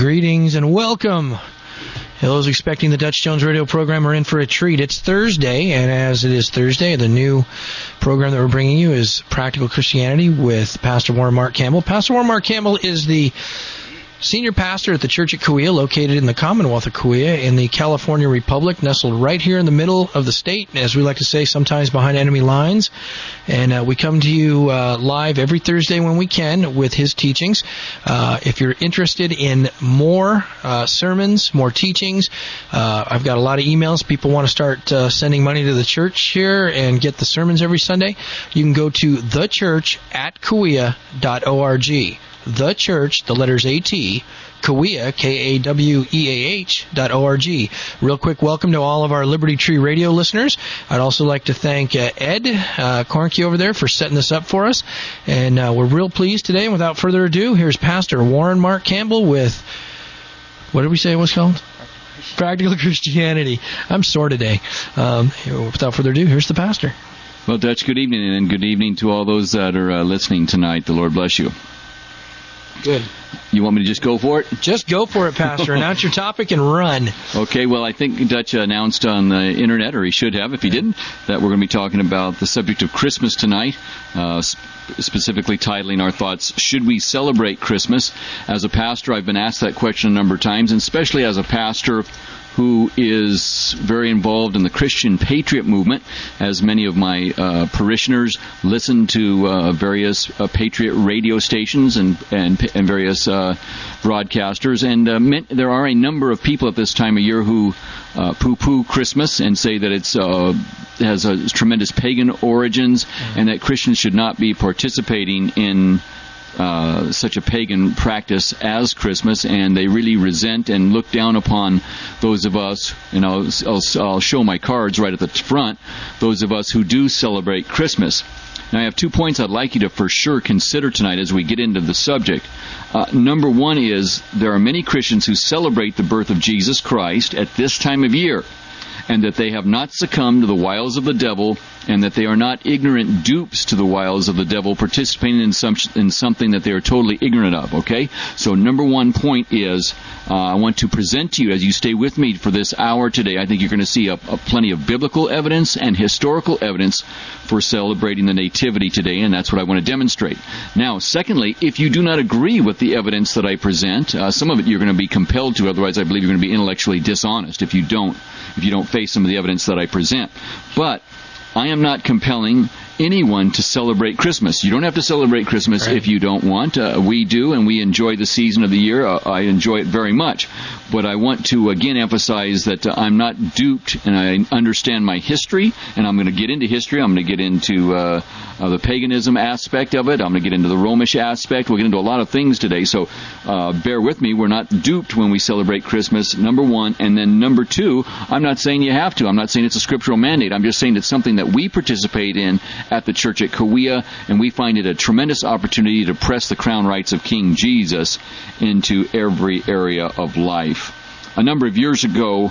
Greetings and welcome. Those expecting the Dutch Jones radio program are in for a treat. It's Thursday, and as it is Thursday, the new program that we're bringing you is Practical Christianity with Pastor Warren Mark Campbell. Pastor Warren Mark Campbell is the senior pastor at the Church at Kauai, located in the Commonwealth of Kauai in the California Republic, nestled right here in the middle of the state, as we like to say, sometimes behind enemy lines. And we come to you live every Thursday when we can with his teachings. If you're interested in more sermons, more teachings, I've got a lot of emails. People want to start sending money to the church here and get the sermons every Sunday. You can go to thechurchatKauai.org. The Church, the letters A-T, Kauai, Kaweah.org. Real quick welcome to all of our Liberty Tree Radio listeners. I'd also like to thank Ed Cornke over there for setting this up for us. And we're real pleased today. And without further ado, here's Pastor Warren Mark Campbell with, what did we say it was called? Practical Christianity. I'm sore today. Without further ado, here's the pastor. Well, Dutch, good evening, and good evening to all those that are listening tonight. The Lord bless you. Good. You want me to just go for it? Just go for it, Pastor. Announce your topic and run. Okay, well, I think Dutch announced on the Internet, or he should have if he didn't, that we're going to be talking about the subject of Christmas tonight, specifically titling our thoughts, Should We Celebrate Christmas? As a pastor, I've been asked that question a number of times, and especially as a pastor who is very involved in the Christian Patriot movement, as many of my parishioners listen to various Patriot radio stations and various broadcasters. And there are a number of people at this time of year who poo-poo Christmas and say that it's has a tremendous pagan origins and that Christians should not be participating in such a pagan practice as Christmas, and they really resent and look down upon those of us, and I'll show my cards right at the front, those of us who do celebrate Christmas. Now, I have 2 points I'd like you to for sure consider tonight as we get into the subject. Number one is there are many Christians who celebrate the birth of Jesus Christ at this time of year, and that they have not succumbed to the wiles of the devil, and that they are not ignorant dupes to the wiles of the devil, participating in something that they are totally ignorant of, okay? So number 1 point is, I want to present to you, as you stay with me for this hour today, I think you're going to see a plenty of biblical evidence and historical evidence for celebrating the Nativity today, and that's what I want to demonstrate. Now, secondly, if you do not agree with the evidence that I present, some of it you're going to be compelled to, otherwise I believe you're going to be intellectually dishonest if you don't face some of the evidence that I present. But I am not compelling anyone to celebrate Christmas. You don't have to celebrate Christmas if you don't want. We do, and we enjoy the season of the year. I enjoy it very much. But I want to, again, emphasize that I'm not duped, and I understand my history, and I'm going to get into history. I'm going to get into the paganism aspect of it. I'm going to get into the Romish aspect. We'll get into a lot of things today, so bear with me. We're not duped when we celebrate Christmas, number one. And then number two, I'm not saying you have to. I'm not saying it's a scriptural mandate. I'm just saying it's something that we participate in at the Church at Kauai, and we find it a tremendous opportunity to press the crown rights of King Jesus into every area of life. A number of years ago,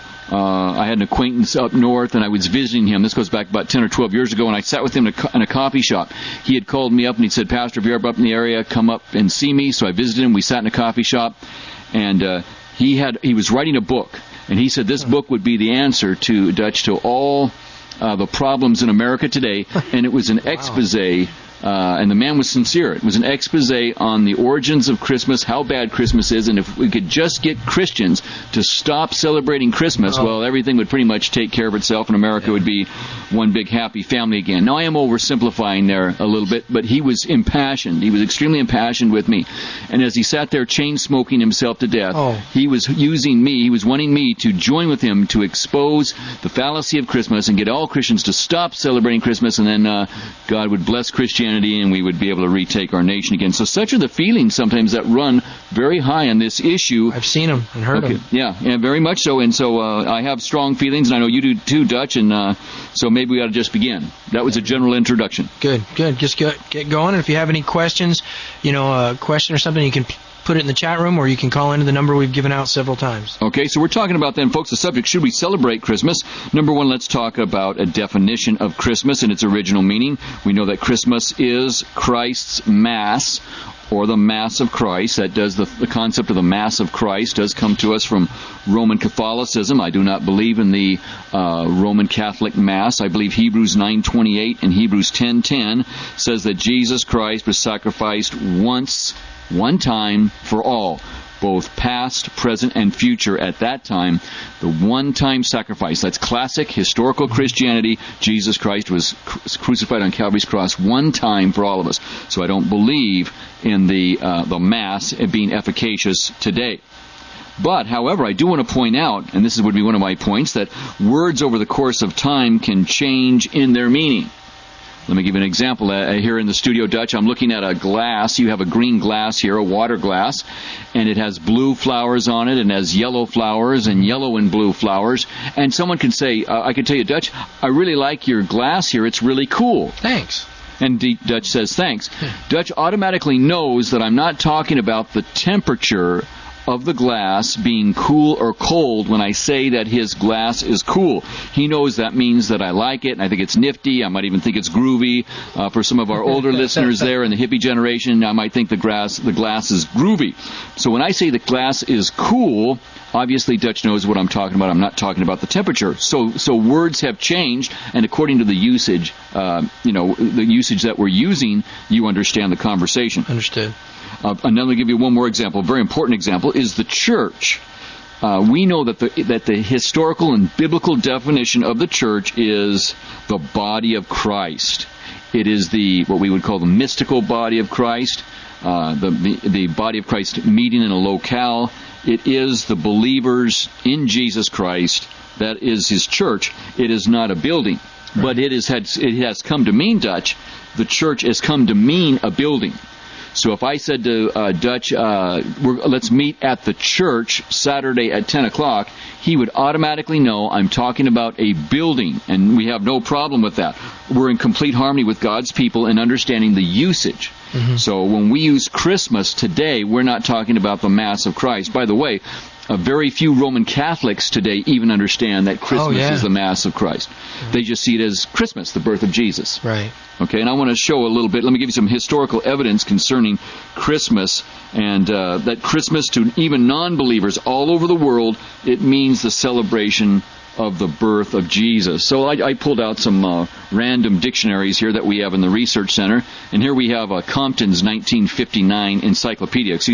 I had an acquaintance up north, and I was visiting him. This goes back about 10 or 12 years ago, and I sat with him in a coffee shop. He had called me up, and he said, "Pastor, if you're ever up in the area, come up and see me." So I visited him. We sat in a coffee shop, and he was writing a book, and he said this book would be the answer to all the problems in America today, and it was an expose, and the man was sincere. It was an expose on the origins of Christmas, how bad Christmas is, and if we could just get Christians to stop celebrating Christmas, well, everything would pretty much take care of itself, and America would be one big happy family again. Now, I am oversimplifying there a little bit, but he was impassioned. He was extremely impassioned with me, and as he sat there chain-smoking himself to death, he was using me, he was wanting me to join with him to expose the fallacy of Christmas and get all Christians to stop celebrating Christmas, and then God would bless Christianity, and we would be able to retake our nation again. So such are the feelings sometimes that run very high on this issue. I've seen them and heard them. Yeah, very much so. And so I have strong feelings, and I know you do too, Dutch, and so maybe we ought to just begin. That was a general introduction. Good. Just get going. And if you have any questions, a question or something, you can put it in the chat room, or you can call into the number we've given out several times. Okay, so we're talking about then, folks, the subject, should we celebrate Christmas? Number one, let's talk about a definition of Christmas and its original meaning. We know that Christmas is Christ's Mass, or the Mass of Christ. That does the concept of the Mass of Christ does come to us from Roman Catholicism. I do not believe in the Roman Catholic Mass. I believe Hebrews 9:28 and Hebrews 10:10 says that Jesus Christ was sacrificed once, one time for all, both past, present, and future. At that time, the one-time sacrifice. That's classic historical Christianity. Jesus Christ was crucified on Calvary's cross one time for all of us. So I don't believe in the Mass being efficacious today. But, however, I do want to point out, and this would be one of my points, that words over the course of time can change in their meaning. Let me give you an example. Here in the studio, Dutch, I'm looking at a glass. You have a green glass here, a water glass, and it has blue flowers on it and has yellow flowers and yellow and blue flowers. And someone can say, I can tell you, Dutch, I really like your glass here. It's really cool. Thanks. And Dutch says, thanks. Dutch automatically knows that I'm not talking about the temperature of the glass being cool or cold when I say that his glass is cool. He knows that means that I like it, and I think it's nifty. I might even think it's groovy. For some of our older listeners there in the hippie generation, I might think the glass is groovy. So when I say the glass is cool, obviously Dutch knows what I'm talking about. I'm not talking about the temperature. So words have changed, and according to the usage, the usage that we're using, you understand the conversation. Understood. And let me give you one more example. A very important example is the church. We know that the historical and biblical definition of the church is the body of Christ. It is what we would call the mystical body of Christ, the body of Christ meeting in a locale. It is the believers in Jesus Christ. That is His church. It is not a building. Right. But it has come to mean, Dutch, the church has come to mean a building. So if I said to Dutch, let's meet at the church Saturday at 10 o'clock, he would automatically know I'm talking about a building, and we have no problem with that. We're in complete harmony with God's people in understanding the usage. Mm-hmm. So when we use Christmas today, we're not talking about the Mass of Christ. By the way, very few Roman Catholics today even understand that Christmas is the Mass of Christ. Mm-hmm. They just see it as Christmas, the birth of Jesus. Right. Okay, and I want to show a little bit. Let me give you some historical evidence concerning Christmas, and that Christmas to even non-believers all over the world, it means the celebration of the birth of Jesus. So I pulled out some random dictionaries here that we have in the Research Center, and here we have Compton's 1959 encyclopedias,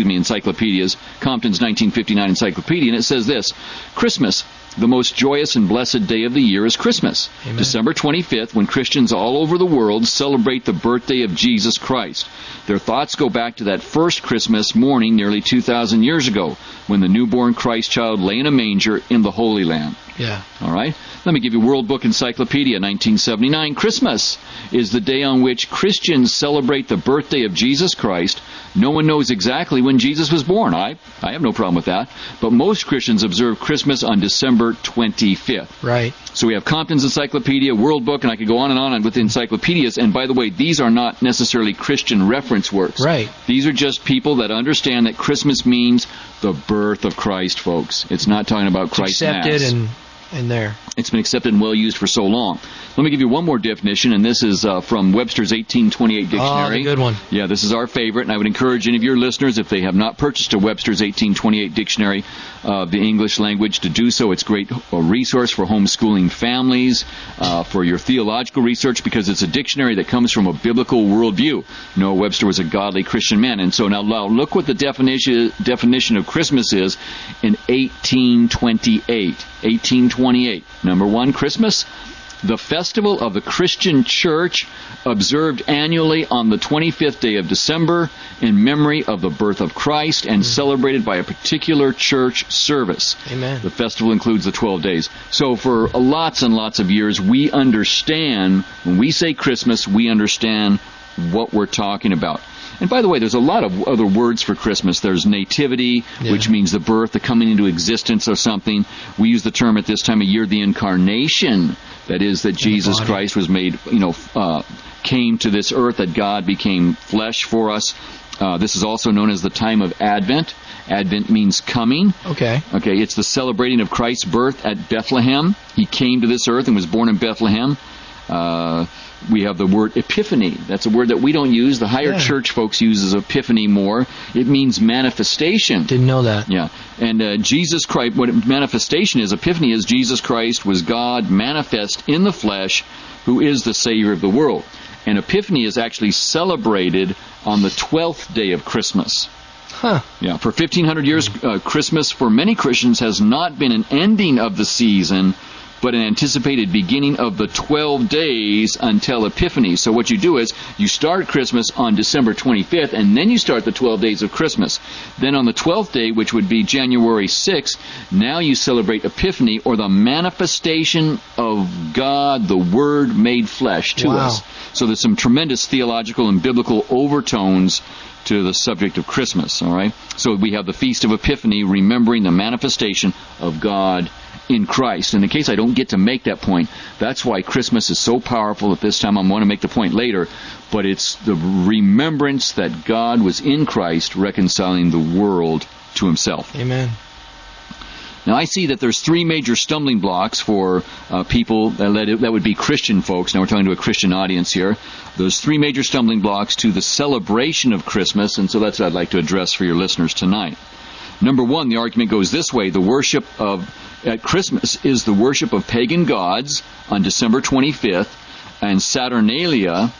Compton's 1959 encyclopedia, and it says this: Christmas, the most joyous and blessed day of the year, is Christmas. Amen. December 25th, when Christians all over the world celebrate the birthday of Jesus Christ. Their thoughts go back to that first Christmas morning nearly 2,000 years ago, when the newborn Christ child lay in a manger in the Holy Land. Yeah. All right. Let me give you World Book Encyclopedia, 1979. Christmas is the day on which Christians celebrate the birthday of Jesus Christ. No one knows exactly when Jesus was born. I have no problem with that. But most Christians observe Christmas on December 25th. Right. So we have Compton's Encyclopedia, World Book, and I could go on and on with encyclopedias. And by the way, these are not necessarily Christian reference works. Right. These are just people that understand that Christmas means the birth of Christ, folks. It's not talking about Christ's Mass. Accepted and there. It's been accepted and well used for so long. Let me give you one more definition, and this is from Webster's 1828 dictionary. Oh, the good one. Yeah, this is our favorite, and I would encourage any of your listeners, if they have not purchased a Webster's 1828 dictionary of the English language, to do so. It's a great resource for homeschooling families, for your theological research, because it's a dictionary that comes from a biblical worldview. Noah Webster was a godly Christian man. And so now look what the definition of Christmas is in 1828. 1828. Number one, Christmas, the festival of the Christian Church, observed annually on the 25th day of December in memory of the birth of Christ and celebrated by a particular church service. Amen. The festival includes the 12 days. So for lots and lots of years, we understand, when we say Christmas, we understand what we're talking about. And by the way, there's a lot of other words for Christmas. There's nativity, which means the birth, the coming into existence of something. We use the term at this time of year, the incarnation. That is, that Jesus Christ was made, came to this earth, that God became flesh for us. This is also known as the time of Advent. Advent means coming. Okay. Okay, it's the celebrating of Christ's birth at Bethlehem. He came to this earth and was born in Bethlehem. We have the word Epiphany. That's a word that we don't use. The higher church folks uses Epiphany more. It means manifestation. Didn't know that. Yeah. And Jesus Christ, what manifestation is, Epiphany is Jesus Christ was God manifest in the flesh, who is the Savior of the world. And Epiphany is actually celebrated on the 12th day of Christmas. Huh. Yeah. For 1,500 years, Christmas for many Christians has not been an ending of the season, but an anticipated beginning of the 12 days until Epiphany. So what you do is you start Christmas on December 25th, and then you start the 12 days of Christmas. Then on the 12th day, which would be January 6th, now you celebrate Epiphany, or the manifestation of God, the Word made flesh to us. So there's some tremendous theological and biblical overtones to the subject of Christmas, all right? So we have the Feast of Epiphany, remembering the manifestation of God in Christ. In the case I don't get to make that point, that's why Christmas is so powerful at this time. I want to make the point later, but it's the remembrance that God was in Christ reconciling the world to Himself. Amen. Now I see that there's three major stumbling blocks for people that would be Christian folks. Now we're talking to a Christian audience here. There's three major stumbling blocks to the celebration of Christmas, and so that's what I'd like to address for your listeners tonight. Number one, the argument goes this way: the worship at Christmas is the worship of pagan gods on December 25th, and Saturnalia,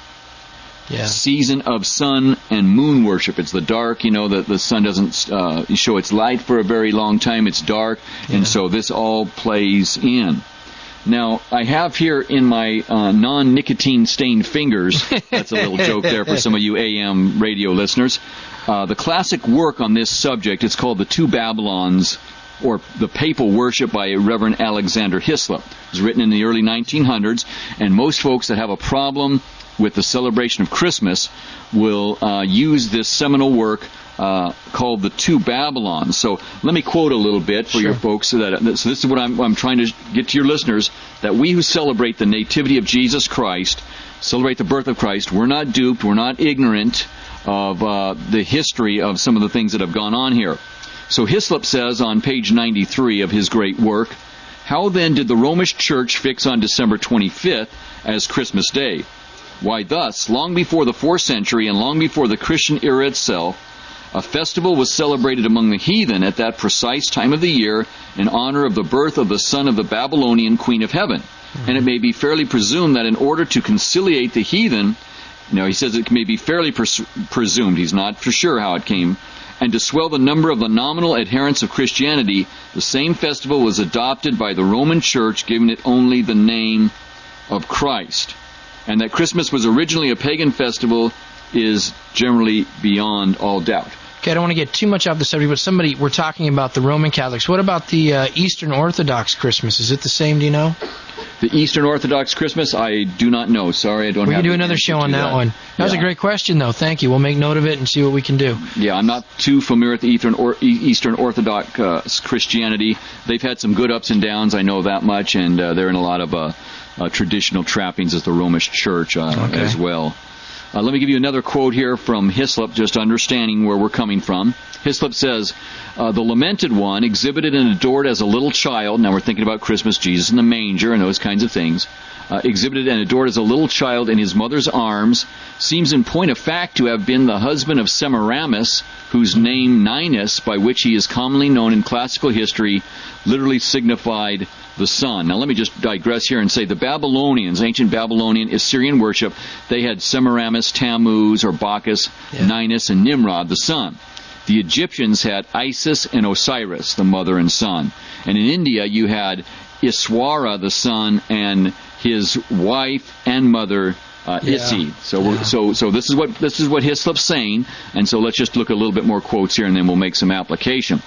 season of sun and moon worship. It's the dark, the sun doesn't show its light for a very long time. It's dark, and so this all plays in. Now, I have here in my non-nicotine stained fingers, that's a little joke there for some of you AM radio listeners, the classic work on this subject. It's called The Two Babylons, or The Papal Worship by Reverend Alexander Hislop. It was written in the early 1900s, and most folks that have a problem with the celebration of Christmas will use this seminal work called The Two Babylons. So let me quote a little bit for your folks. So this is what I'm trying to get to your listeners, that we who celebrate the nativity of Jesus Christ, celebrate the birth of Christ, we're not duped, we're not ignorant of the history of some of the things that have gone on here. So Hislop says on page 93 of his great work, "How then did the Romish Church fix on December 25th as Christmas Day? Why thus, long before the 4th century and long before the Christian era itself, a festival was celebrated among the heathen at that precise time of the year in honor of the birth of the son of the Babylonian Queen of Heaven. And it may be fairly presumed that in order to conciliate the heathen," he says it may be fairly presumed, he's not for sure how it came, "and to swell the number of the nominal adherents of Christianity, the same festival was adopted by the Roman Church, giving it only the name of Christ. And that Christmas was originally a pagan festival is generally beyond all doubt." Okay, I don't want to get too much off the subject, but we're talking about the Roman Catholics. What about the Eastern Orthodox Christmas? Is it the same, do you know? The Eastern Orthodox Christmas, I do not know. Sorry, I don't We have can do another show on that one. That was a great question, though. Thank you. We'll make note of it and see what we can do. Yeah, I'm not too familiar with the Eastern Orthodox Christianity. They've had some good ups and downs, I know that much, and they're in a lot of traditional trappings as the Romish Church as well. Let me give you another quote here from Hislop, just understanding where we're coming from. Hislop says, "The lamented one, exhibited and adored as a little child," now we're thinking about Christmas, Jesus in the manger and those kinds of things, "exhibited and adored as a little child in his mother's arms, seems in point of fact to have been the husband of Semiramis, whose name Ninus, by which he is commonly known in classical history, literally signified the sun." Now let me just digress here and say the Babylonians, ancient Babylonian Assyrian worship, they had Semiramis, Tammuz, or Bacchus, Ninus, and Nimrod, the sun. The Egyptians had Isis and Osiris, the mother and son. And in India you had Iswara, the son, and his wife and mother, Isi. So this is what Hislop's saying, and so let's just look at a little bit more quotes here and then we'll make some application.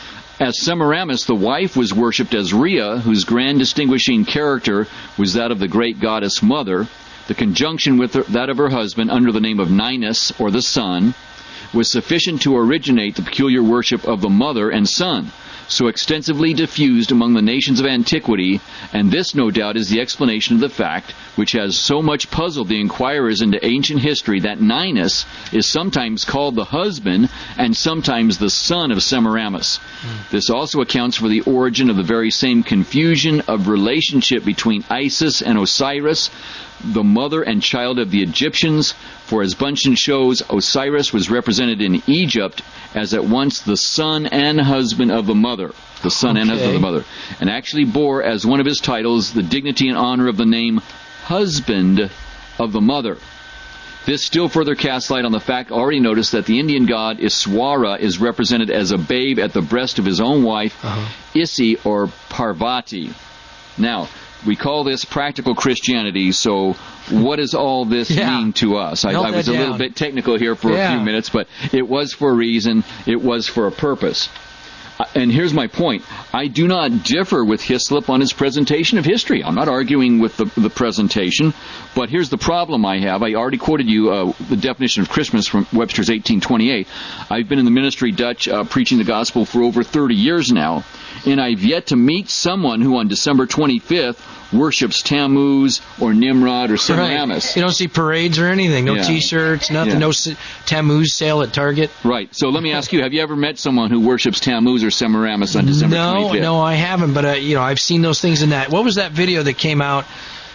As Semiramis, the wife was worshipped as Rhea, whose grand distinguishing character was that of the great goddess mother, the conjunction with that of her husband under the name of Ninus, or the sun. was sufficient to originate the peculiar worship of the mother and son, so extensively diffused among the nations of antiquity, and this, no doubt, is the explanation of the fact which has so much puzzled the inquirers into ancient history that Ninus is sometimes called the husband and sometimes the son of Semiramis. This also accounts for the origin of the very same confusion of relationship between Isis and Osiris, the mother and child of the Egyptians, for as Bunchen shows, Osiris was represented in Egypt as at once the son and husband of the mother. The son and husband of the mother. And actually bore as one of his titles the dignity and honor of the name husband of the mother. This still further casts light on the fact already noticed that the Indian god Iswara is represented as a babe at the breast of his own wife, Isi or Parvati. Now, we call this practical Christianity, so what does all this mean to us? I was a little bit technical here for a few minutes, but it was for a reason, it was for a purpose. And here's my point. I do not differ with Hislop on his presentation of history. I'm not arguing with the presentation, but here's the problem I have. I already quoted you the definition of Christmas from Webster's 1828. I've been in the ministry Dutch preaching the gospel for over 30 years now, and I've yet to meet someone who on December 25th worships Tammuz or Nimrod or Semiramis. Right. You don't see parades or anything. No T-shirts, nothing. No Tammuz sale at Target. Right. So let me ask you, have you ever met someone who worships Tammuz or Semiramis on December 25th? No, I haven't. But I've seen those things in that. What was that video that came out?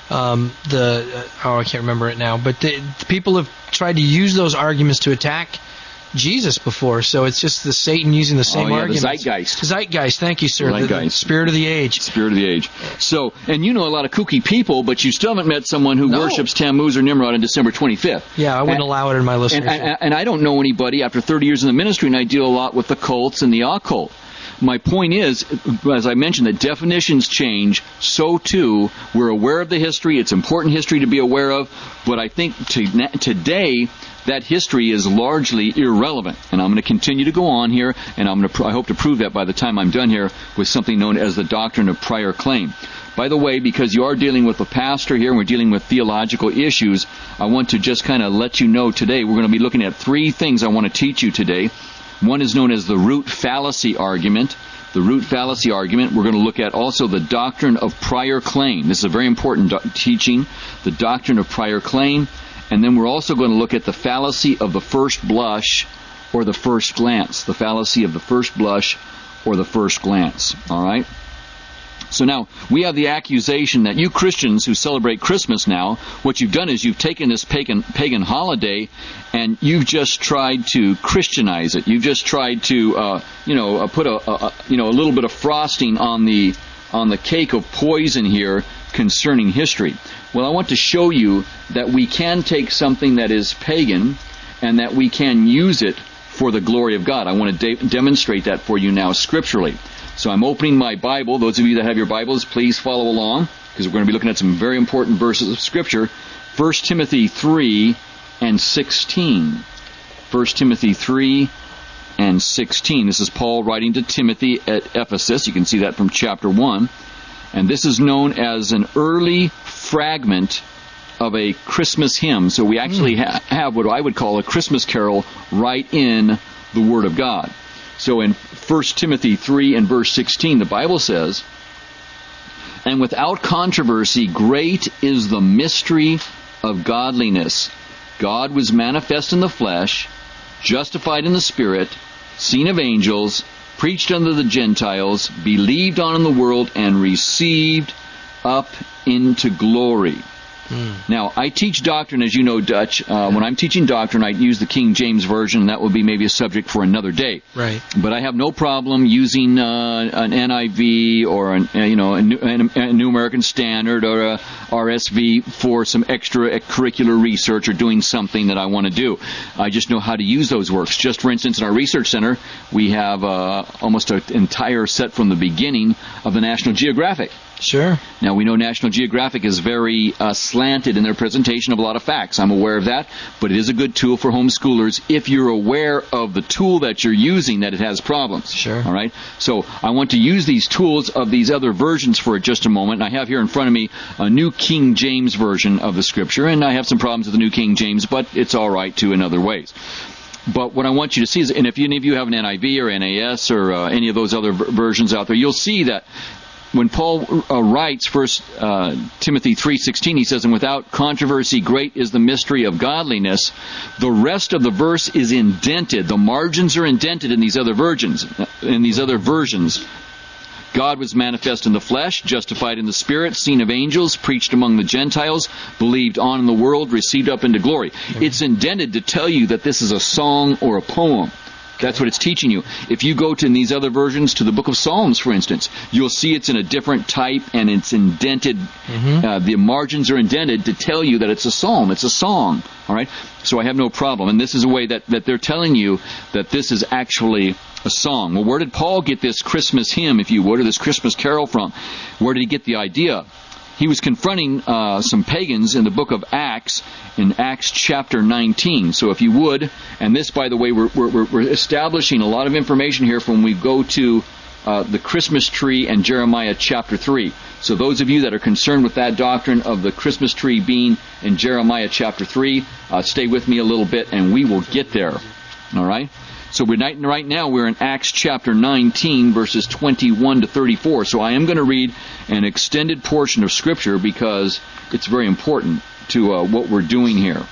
I can't remember it now. But the people have tried to use those arguments to attack Jesus before, so it's just the Satan using the same arguments. The zeitgeist. Zeitgeist, thank you, sir. The spirit of the age. Spirit of the age. So, and you know a lot of kooky people, but you still haven't met someone who worships Tammuz or Nimrod on December 25th. Yeah, I wouldn't allow it in my listenership. And I don't know anybody after 30 years in the ministry, and I deal a lot with the cults and the occult. My point is, as I mentioned, that definitions change, so too, we're aware of the history, it's important history to be aware of, but I think today, that history is largely irrelevant. And I'm going to continue to go on here, and I hope to prove that by the time I'm done here with something known as the doctrine of prior claim. By the way, because you are dealing with a pastor here and we're dealing with theological issues, I want to just kind of let you know today we're going to be looking at three things I want to teach you today. One is known as the root fallacy argument. The root fallacy argument. We're going to look at also the doctrine of prior claim. This is a very important teaching, the doctrine of prior claim. And then we're also going to look at the fallacy of the first blush or the first glance. The fallacy of the first blush or the first glance. All right? So now, we have the accusation that you Christians who celebrate Christmas now, what you've done is you've taken this pagan holiday and you've just tried to Christianize it. You've just tried to, put a little bit of frosting on the cake of poison here concerning history. Well, I want to show you that we can take something that is pagan and that we can use it for the glory of God. I want to demonstrate that for you now scripturally. So I'm opening my Bible. Those of you that have your Bibles, please follow along, because we're going to be looking at some very important verses of Scripture. 1 Timothy 3 and 16. 1 Timothy 3 and 16. This is Paul writing to Timothy at Ephesus. You can see that from chapter 1. And this is known as an early fragment of a Christmas hymn. So we actually have what I would call a Christmas carol right in the Word of God. So in 1 Timothy 3 and verse 16, the Bible says, "And without controversy, great is the mystery of godliness. God was manifest in the flesh, justified in the Spirit, seen of angels, preached unto the Gentiles, believed on in the world, and received up into glory." Now, I teach doctrine, as you know, Dutch. When I'm teaching doctrine, I use the King James Version, and that will be maybe a subject for another day. Right. But I have no problem using an NIV or a New American Standard or a RSV for some extracurricular research or doing something that I want to do. I just know how to use those works. Just for instance, in our research center, we have almost an entire set from the beginning of the National Geographic. Sure. Now, we know National Geographic is very slanted in their presentation of a lot of facts. I'm aware of that, but it is a good tool for homeschoolers if you're aware of the tool that you're using, that it has problems. Sure. All right? So I want to use these tools of these other versions for just a moment. And I have here in front of me a New King James version of the Scripture, and I have some problems with the New King James, but it's all right too in other ways. But what I want you to see is, and if any of you have an NIV or NAS or any of those other versions out there, you'll see that when Paul writes 1 Timothy 3:16, he says, "And without controversy, great is the mystery of godliness." The rest of the verse is indented. The margins are indented in these other versions. God was manifest in the flesh, justified in the Spirit, seen of angels, preached among the Gentiles, believed on in the world, received up into glory. It's indented to tell you that this is a song or a poem. That's what it's teaching you. If you go to in these other versions, to the book of Psalms, for instance, you'll see it's in a different type and it's indented. The margins are indented to tell you that it's a psalm. It's a song. All right? So I have no problem. And this is a way that they're telling you that this is actually a song. Well, where did Paul get this Christmas hymn, if you would, or this Christmas carol from? Where did he get the idea? He was confronting some pagans in the book of Acts, in Acts chapter 19. So if you would, and this, by the way, we're establishing a lot of information here from when we go to the Christmas tree and Jeremiah chapter 3. So those of you that are concerned with that doctrine of the Christmas tree being in Jeremiah chapter 3, stay with me a little bit and we will get there. All right? So right now we're in Acts chapter 19, verses 21 to 34. So I am going to read an extended portion of Scripture because it's very important to what we're doing here.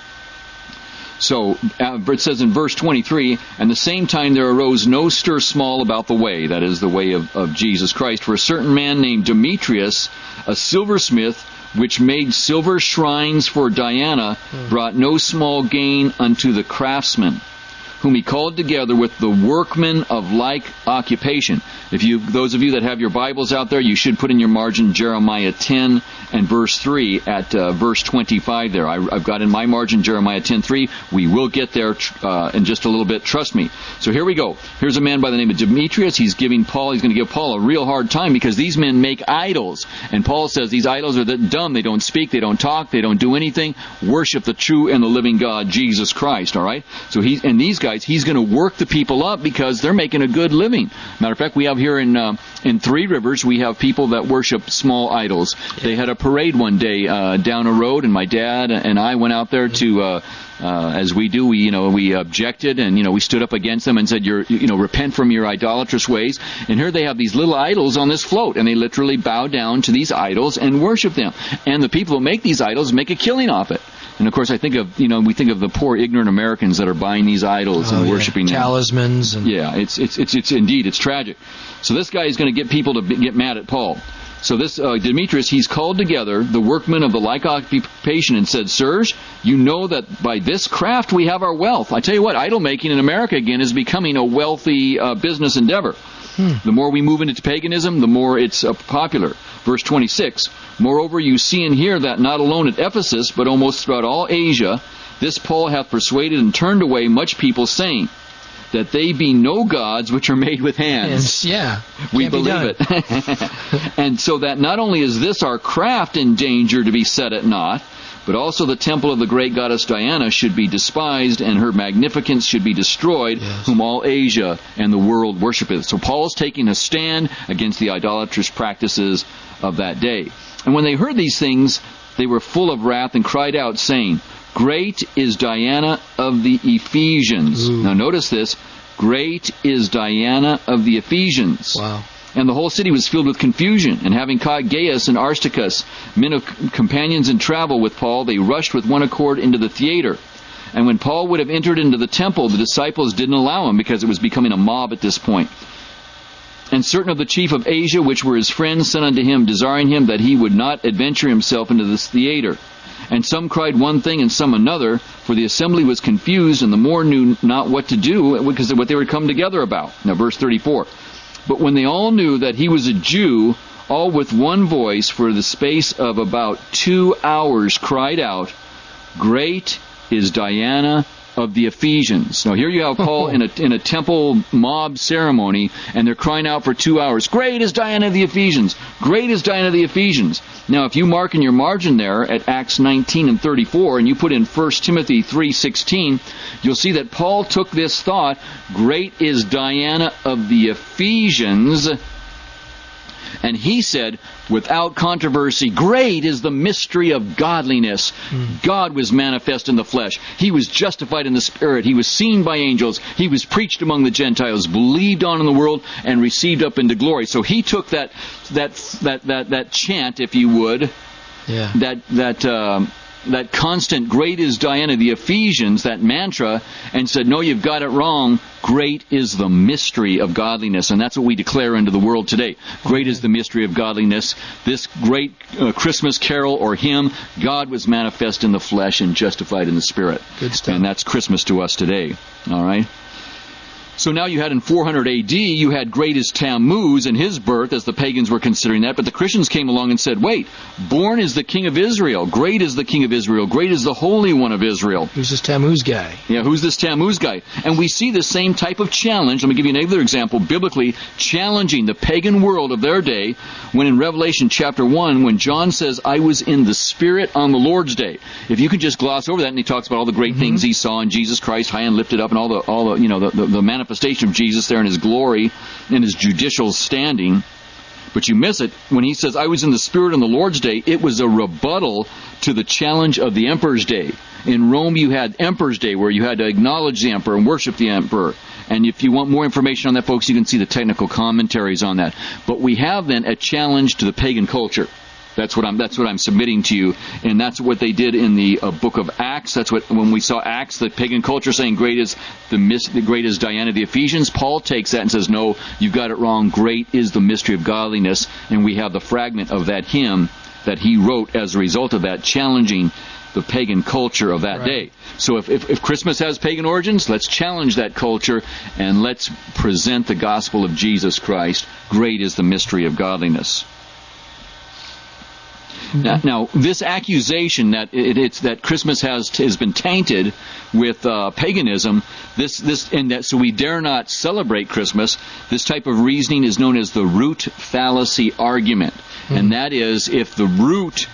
So it says in verse 23, "And the same time there arose no stir small about the way," that is the way of Jesus Christ, "for a certain man named Demetrius, a silversmith, which made silver shrines for Diana, brought no small gain unto the craftsmen, whom he called together with the workmen of like occupation." Those of you that have your Bibles out there, you should put in your margin Jeremiah 10 and verse 3 at verse 25 there. I've got in my margin Jeremiah 10:3. We will get there in just a little bit. Trust me. So here we go. Here's a man by the name of Demetrius. He's going to give Paul a real hard time because these men make idols. And Paul says these idols are dumb. They don't speak. They don't talk. They don't do anything. Worship the true and the living God, Jesus Christ. All right? So these guys, he's going to work the people up because they're making a good living. Matter of fact, we have here in Three Rivers, we have people that worship small idols. They had a parade one day down a road, and my dad and I went out there to, as we do, we objected and we stood up against them and said, repent from your idolatrous ways. And here they have these little idols on this float, and they literally bow down to these idols and worship them. And the people who make these idols make a killing off it. And of course, we think of the poor ignorant Americans that are buying these idols and worshiping them. Talismans. Yeah, it's indeed, it's tragic. So this guy is going to get people to get mad at Paul. So this Demetrius, he's called together the workmen of the like occupation and said, "Sirs, you know that by this craft we have our wealth." I tell you what, idol making in America again is becoming a wealthy business endeavor. The more we move into paganism, the more it's popular. Verse 26, "Moreover, you see and hear that not alone at Ephesus, but almost throughout all Asia, this Paul hath persuaded and turned away much people, saying, that they be no gods which are made with hands." Yeah. We believe it. "And so that not only is this our craft in danger to be set at naught, but also the temple of the great goddess Diana should be despised, and her magnificence should be destroyed, whom all Asia and the world worshipeth." So Paul's taking a stand against the idolatrous practices of that day. "And when they heard these things, they were full of wrath and cried out, saying, Great is Diana of the Ephesians." Now notice this. Great is Diana of the Ephesians. Wow. "And the whole city was filled with confusion. And having caught Gaius and Aristarchus, men of companions in travel with Paul, they rushed with one accord into the theater. And when Paul would have entered into the temple, the disciples didn't allow him, because it was becoming a mob at this point. And certain of the chief of Asia, which were his friends, sent unto him, desiring him that he would not adventure himself into this theater. And some cried one thing and some another, for the assembly was confused, and the more knew not what to do, because of what they were come together about." Now verse 34. "But when they all knew that he was a Jew, all with one voice, for the space of about 2 hours, cried out, Great is Diana of the Ephesians." Now here you have Paul in a temple mob ceremony, and they're crying out for 2 hours, "Great is Diana of the Ephesians! Great is Diana of the Ephesians!" Now if you mark in your margin there at Acts 19 and 34, and you put in 1 Timothy 3:16, you'll see that Paul took this thought, "Great is Diana of the Ephesians," And he said, without controversy, great is the mystery of godliness. God was manifest in the flesh. He was justified in the Spirit. He was seen by angels. He was preached among the Gentiles, believed on in the world, and received up into glory. So he took that chant, if you would, that constant, great is Diana, the Ephesians, that mantra, and said, no, you've got it wrong. Great is the mystery of godliness. And that's what we declare into the world today. Great is the mystery of godliness. This great Christmas carol or hymn, God was manifest in the flesh and justified in the Spirit. Good stuff. And that's Christmas to us today. All right? So now you had in 400 AD, you had great is Tammuz and his birth, as the pagans were considering that. But the Christians came along and said, wait, born is the King of Israel. Great is the King of Israel. Great is the Holy One of Israel. Who's this Tammuz guy? Yeah, who's this Tammuz guy? And we see the same type of challenge. Let me give you another example, biblically challenging the pagan world of their day, when in Revelation chapter 1, when John says, I was in the Spirit on the Lord's day. If you could just gloss over that, and he talks about all the great things he saw in Jesus Christ, high and lifted up, and all the manifestation of Jesus there in his glory and his judicial standing. But you miss it when he says, I was in the Spirit on the Lord's day. It was a rebuttal to the challenge of the Emperor's Day. In Rome, you had Emperor's Day, where you had to acknowledge the Emperor and worship the Emperor. And if you want more information on that, folks, you can see the technical commentaries on that. But we have then a challenge to the pagan culture. That's what I'm submitting to you, and that's what they did in the book of Acts. That's what, when we saw Acts, the pagan culture saying great is Diana, the Ephesians. Paul takes that and says, no, you've got it wrong. Great is the mystery of godliness, and we have the fragment of that hymn that he wrote as a result of that, challenging the pagan culture of that day. So if Christmas has pagan origins, let's challenge that culture and let's present the gospel of Jesus Christ. Great is the mystery of godliness. Now, this accusation that that Christmas has been tainted with paganism, so we dare not celebrate Christmas. This type of reasoning is known as the root fallacy argument, and that is if the root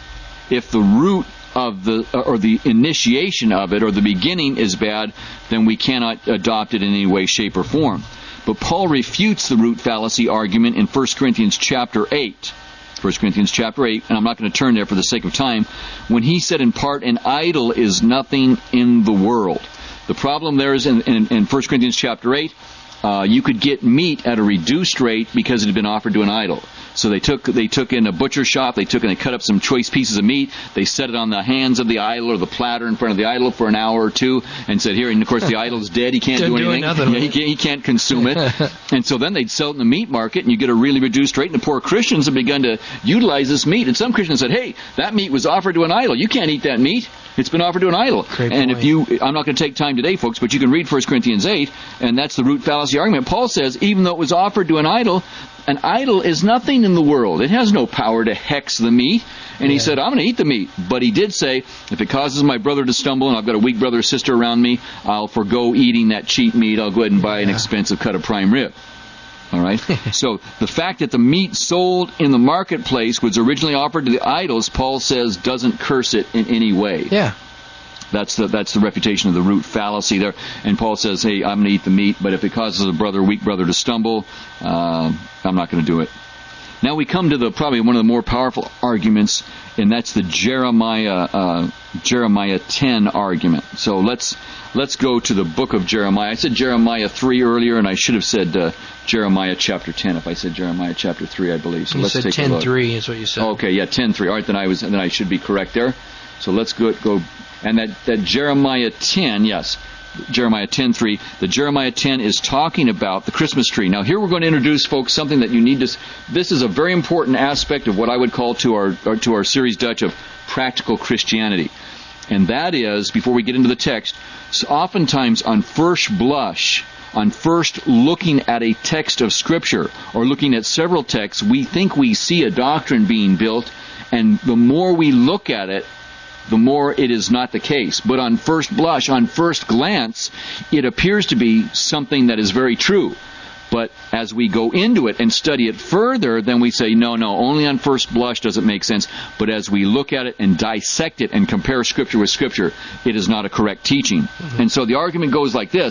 of the initiation of it or the beginning is bad, then we cannot adopt it in any way, shape, or form. But Paul refutes the root fallacy argument in 1 Corinthians chapter 8. 1 Corinthians chapter 8, and I'm not going to turn there for the sake of time, when he said in part, an idol is nothing in the world. The problem there is in 1 Corinthians chapter 8, you could get meat at a reduced rate because it had been offered to an idol. So they took in a butcher shop, they cut up some choice pieces of meat, they set it on the hands of the idol or the platter in front of the idol for an hour or two, and said, here, and of course the idol's dead, he can't do anything. He can't consume it. And so then they'd sell it in the meat market, and you get a really reduced rate, and the poor Christians have begun to utilize this meat. And some Christians said, hey, that meat was offered to an idol. You can't eat that meat. It's been offered to an idol. And I'm not going to take time today, folks, but you can read 1 Corinthians 8, and that's the root fallacy argument. Paul says, even though it was offered to an idol is nothing in the world. It has no power to hex the meat. And he said, I'm going to eat the meat. But he did say, if it causes my brother to stumble and I've got a weak brother or sister around me, I'll forego eating that cheap meat. I'll go ahead and buy an expensive cut of prime rib. All right? So the fact that the meat sold in the marketplace was originally offered to the idols, Paul says, doesn't curse it in any way. Yeah. That's the reputation of the root fallacy there. And Paul says, hey, I'm going to eat the meat, but if it causes a weak brother to stumble, I'm not going to do it. Now we come to probably one of the more powerful arguments, and that's the Jeremiah 10 argument. So let's go to the book of Jeremiah. I said Jeremiah 3 earlier, and I should have said Jeremiah chapter 10. If I said Jeremiah chapter 3, I believe. So let's take a look. 10:3 is what you said. Okay, yeah, 10:3. All right, then I should be correct there. So let's go. And that Jeremiah 10, yes, Jeremiah 10:3. The Jeremiah 10 is talking about the Christmas tree. Now here we're going to introduce, folks, something that you need to. This is a very important aspect of what I would call to our series, Dutch, of practical Christianity, and that is, before we get into the text, so oftentimes on first blush, on first looking at a text of Scripture or looking at several texts, we think we see a doctrine being built, and the more we look at it, the more it is not the case. But on first blush, on first glance, it appears to be something that is very true. But as we go into it and study it further, then we say, no, only on first blush does it make sense. But as we look at it and dissect it and compare Scripture with Scripture, it is not a correct teaching. And so the argument goes like this.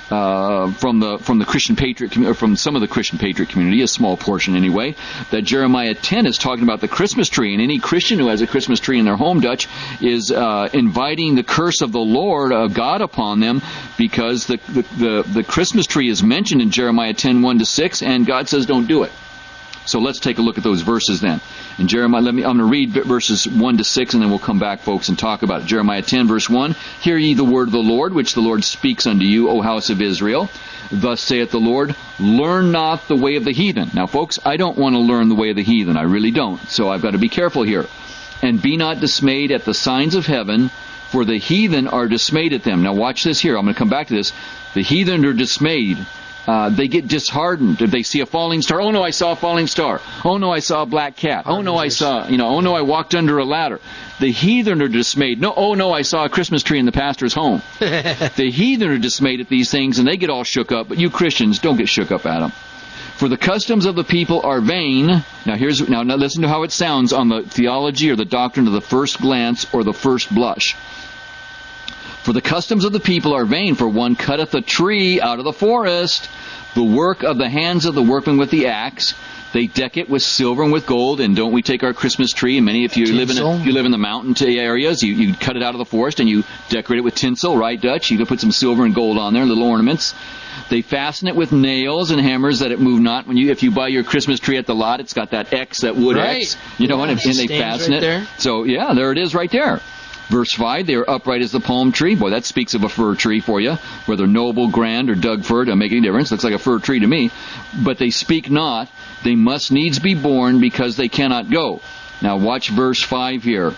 from the Christian Patriot, or from some of the Christian Patriot community, a small portion anyway, that Jeremiah 10 is talking about the Christmas tree, and any Christian who has a Christmas tree in their home, Dutch, is inviting the curse of the Lord, of God, upon them, because the Christmas tree is mentioned in Jeremiah 10, 1-6, and God says don't do it. So let's take a look at those verses then. In Jeremiah, I'm going to read verses 1-6, and then we'll come back, folks, and talk about it. Jeremiah 10, verse 1, Hear ye the word of the Lord, which the Lord speaks unto you, O house of Israel. Thus saith the Lord, Learn not the way of the heathen. Now, folks, I don't want to learn the way of the heathen. I really don't. So I've got to be careful here. And be not dismayed at the signs of heaven, for the heathen are dismayed at them. Now, watch this here. I'm going to come back to this. The heathen are dismayed. They get disheartened if they see a falling star. Oh no, I saw a falling star. Oh no, I saw a black cat. Oh no, I saw, oh no, I walked under a ladder. The heathen are dismayed. No, oh no, I saw a Christmas tree in the pastor's home. The heathen are dismayed at these things, and they get all shook up. But you Christians, don't get shook up at them. For the customs of the people are vain. Now listen to how it sounds on the theology or the doctrine of the first glance or the first blush. For the customs of the people are vain, for one cutteth a tree out of the forest, the work of the hands of the workman with the axe. They deck it with silver and with gold, and don't we take our Christmas tree, and many, if you live in the mountain areas, you cut it out of the forest and you decorate it with tinsel, right, Dutch? You can put some silver and gold on there, little ornaments. They fasten it with nails and hammers that it move not. If you buy your Christmas tree at the lot, it's got that X, that wood X, and they fasten it. There. So yeah, there it is right there. Verse 5, they are upright as the palm tree. Boy, that speaks of a fir tree for you. Whether noble, grand, or Doug fir, doesn't make any difference. Looks like a fir tree to me. But they speak not. They must needs be born because they cannot go. Now watch verse 5 here.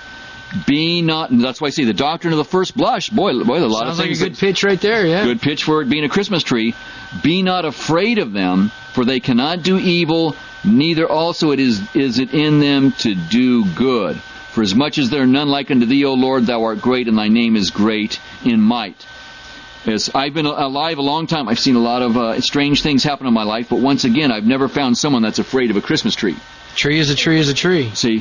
Be not, and that's why I say the doctrine of the first blush. Boy, a lot Sounds of things. Sounds like a good pitch right there, yeah. Good pitch for it being a Christmas tree. Be not afraid of them, for they cannot do evil, neither also is it in them to do good. For as much as there are none like unto thee, O Lord, thou art great, and thy name is great in might. As I've been alive a long time, I've seen a lot of strange things happen in my life, but once again, I've never found someone that's afraid of a Christmas tree. Tree is a tree is a tree. See,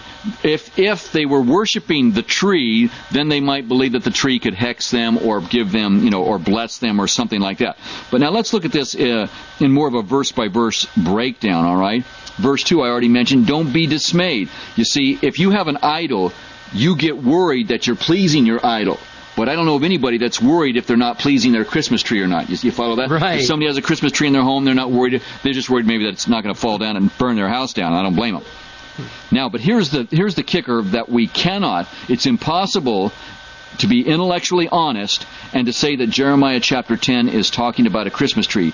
if they were worshiping the tree, then they might believe that the tree could hex them or give them, or bless them or something like that. But now let's look at this in more of a verse-by-verse breakdown, all right? Verse 2, I already mentioned, don't be dismayed. You see, if you have an idol, you get worried that you're pleasing your idol. But I don't know of anybody that's worried if they're not pleasing their Christmas tree or not. You follow that? Right. If somebody has a Christmas tree in their home, they're not worried. They're just worried maybe that it's not going to fall down and burn their house down. I don't blame them. Now, but here's the kicker that we cannot. It's impossible to be intellectually honest and to say that Jeremiah chapter 10 is talking about a Christmas tree.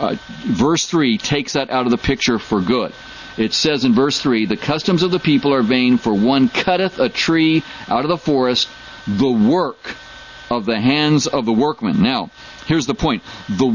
Verse 3 takes that out of the picture for good. It says in verse 3, the customs of the people are vain, for one cutteth a tree out of the forest, the work of the hands of the workman. Now, here's the point. The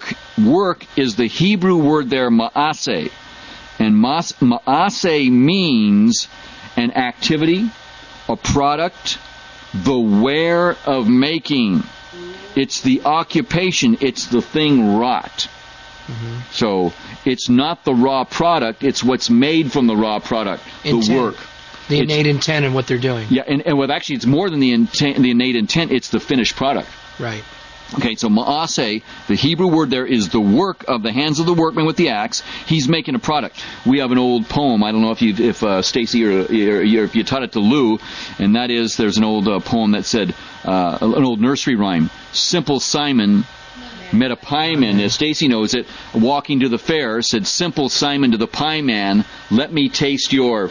work is the Hebrew word there, ma'aseh. And ma'aseh means an activity, a product, the wear of making. It's the occupation. It's the thing wrought. Mm-hmm. So it's not the raw product. It's what's made from the raw product, the work. The innate intent of what they're doing. Yeah, and actually it's more than the innate intent. It's the finished product. Right. Okay, so ma'aseh, the Hebrew word there is the work of the hands of the workman with the axe. He's making a product. We have an old poem. I don't know if Stacy or if you taught it to Lou, and that is there's an old poem that said an old nursery rhyme. Simple Simon met a pie man, as Stacy knows it, walking to the fair, said, Simple Simon to the pie man, let me taste your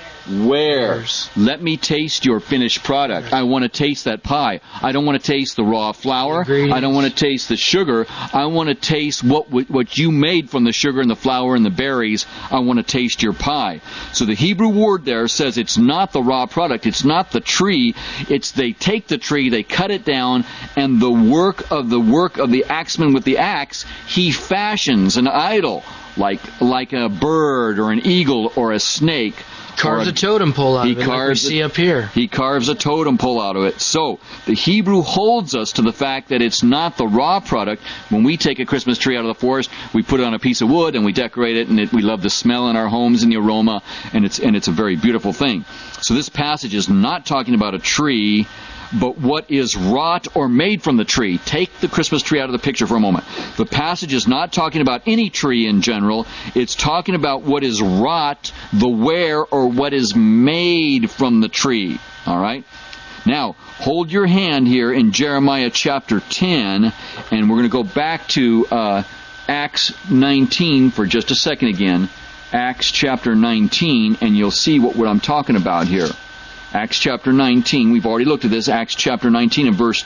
wares. Let me taste your finished product. I want to taste that pie. I don't want to taste the raw flour. I don't want to taste the sugar. I want to taste what you made from the sugar and the flour and the berries. I want to taste your pie. So the Hebrew word there says it's not the raw product. It's not the tree. It's they take the tree, they cut it down, and the work of the axeman with the axe, he fashions an idol like a bird or an eagle or a snake. Carves a totem pole out of it, like we see up here. He carves a totem pole out of it. So, the Hebrew holds us to the fact that it's not the raw product. When we take a Christmas tree out of the forest, we put it on a piece of wood and we decorate it, and we love the smell in our homes and the aroma, and it's a very beautiful thing. So this passage is not talking about a tree but what is wrought or made from the tree. Take the Christmas tree out of the picture for a moment. The passage is not talking about any tree in general. It's talking about what is wrought, the ware, or what is made from the tree. All right? Now, hold your hand here in Jeremiah chapter 10, and we're going to go back to Acts 19 for just a second again. Acts chapter 19, and you'll see what I'm talking about here. Acts chapter 19, we've already looked at this. Acts chapter 19 and verse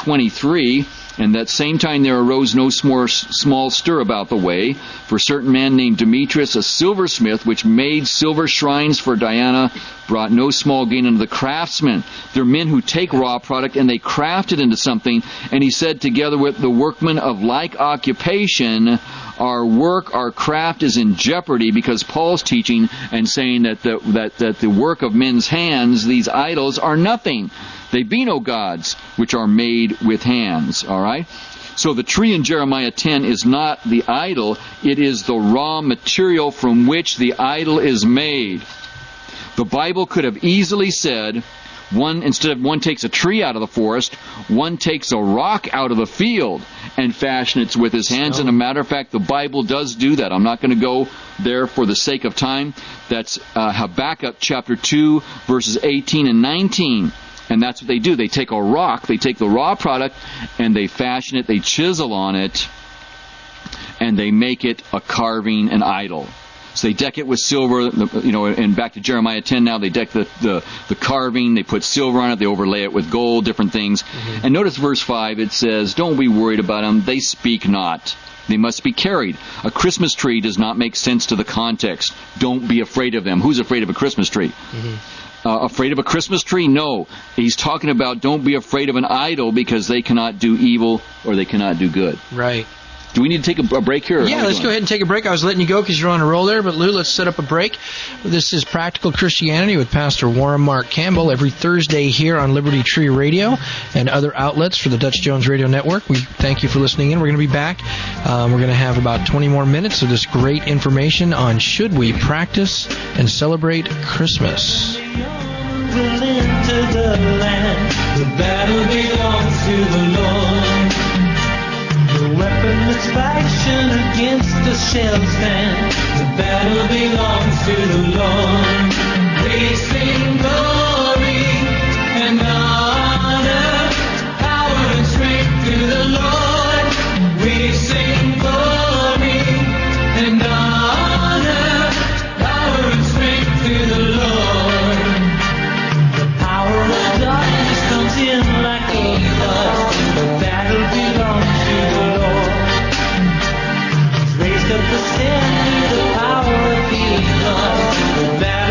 23. And that same time there arose no small stir about the way, for a certain man named Demetrius, a silversmith, which made silver shrines for Diana, brought no small gain unto the craftsmen. They're men who take raw product and they craft it into something. And he said, together with the workmen of like occupation, our work, our craft is in jeopardy, because Paul's teaching and saying that the work of men's hands, these idols, are nothing. They be no gods which are made with hands. All right? So the tree in Jeremiah 10 is not the idol. It is the raw material from which the idol is made. The Bible could have easily said, instead of one takes a tree out of the forest, one takes a rock out of the field and fashion it with his hands. And a matter of fact, the Bible does do that. I'm not going to go there for the sake of time. That's Habakkuk chapter 2, verses 18 and 19. And that's what they do. They take a rock, they take the raw product, and they fashion it, they chisel on it, and they make it a carving, an idol. So they deck it with silver, and back to Jeremiah 10 now, they deck the carving, they put silver on it, they overlay it with gold, different things. Mm-hmm. And notice verse 5, it says, don't be worried about them, they speak not. They must be carried. A Christmas tree does not make sense to the context. Don't be afraid of them. Who's afraid of a Christmas tree? Mm-hmm. Afraid of a Christmas tree? No. He's talking about don't be afraid of an idol, because they cannot do evil or they cannot do good. Right. Do we need to take a break here? Yeah, let's go ahead and take a break. I was letting you go because you're on a roll there, but Lou, let's set up a break. This is Practical Christianity with Pastor Warren Mark Campbell every Thursday here on Liberty Tree Radio and other outlets for the Dutch Jones Radio Network. We thank you for listening in. We're going to be back. We're going to have about 20 more minutes of this great information on should we practice and celebrate Christmas. Into the land, the battle belongs to the Lord. The weaponless faction against the shall stand. The battle belongs to the Lord. We sing glory and honor, power and strength to the Lord. We sing glory and honor, power and strength to the Lord. Darkness comes in like a flood. The battle belongs to the Lord. He's raised up the standard, the power of the blood. The battle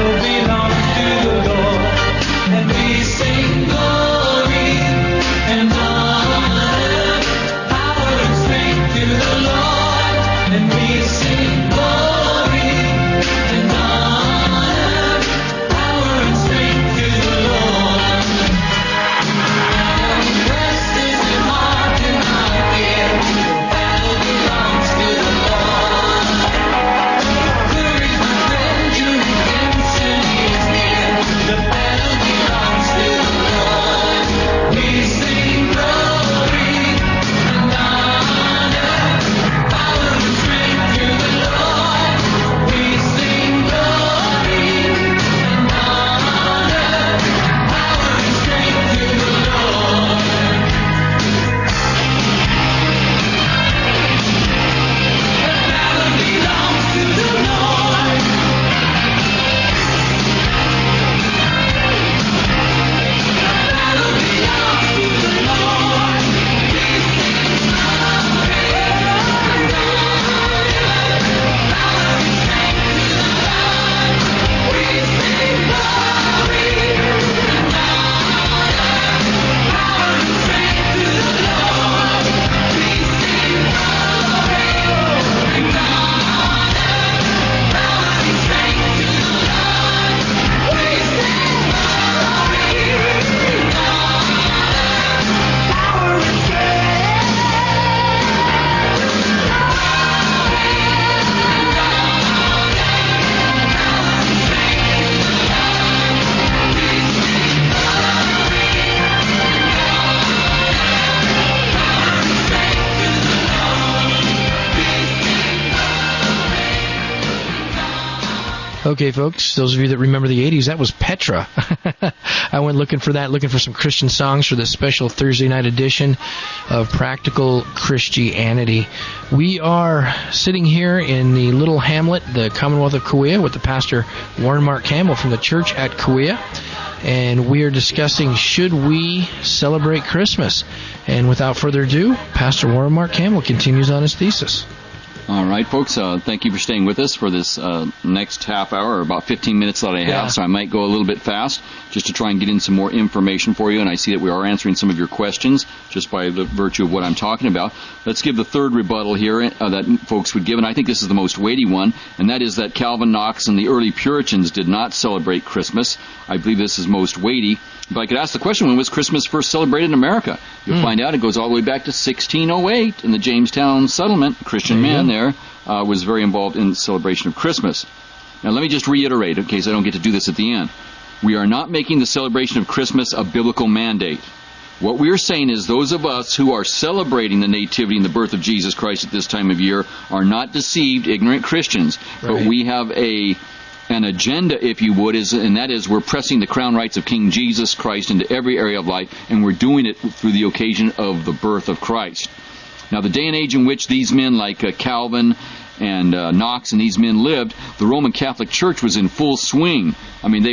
Okay, folks, those of you that remember the 80s, that was Petra. I went looking for some Christian songs for this special Thursday night edition of Practical Christianity. We are sitting here in the little hamlet, the Commonwealth of Kauai, with the pastor Warren Mark Campbell from the church at Kauai. And we are discussing, should we celebrate Christmas? And without further ado, Pastor Warren Mark Campbell continues on his thesis. All right, folks, thank you for staying with us for this next half hour, or about 15 minutes that I have, so I might go a little bit fast just to try and get in some more information for you, and I see that we are answering some of your questions just by the virtue of what I'm talking about. Let's give the third rebuttal here that folks would give, and I think this is the most weighty one, and that is that Calvin, Knox, and the early Puritans did not celebrate Christmas. I believe this is most weighty. But I could ask the question, when was Christmas first celebrated in America? You'll find out it goes all the way back to 1608 in the Jamestown settlement. A Christian man there was very involved in the celebration of Christmas. Now let me just reiterate, in case I don't get to do this at the end. We are not making the celebration of Christmas a biblical mandate. What we're saying is those of us who are celebrating the nativity and the birth of Jesus Christ at this time of year are not deceived, ignorant Christians. Right. But we have an agenda, if you would, and that is we're pressing the crown rights of King Jesus Christ into every area of life, and we're doing it through the occasion of the birth of Christ. Now, the day and age in which these men like Calvin and Knox and these men lived, the Roman Catholic Church was in full swing. I mean, they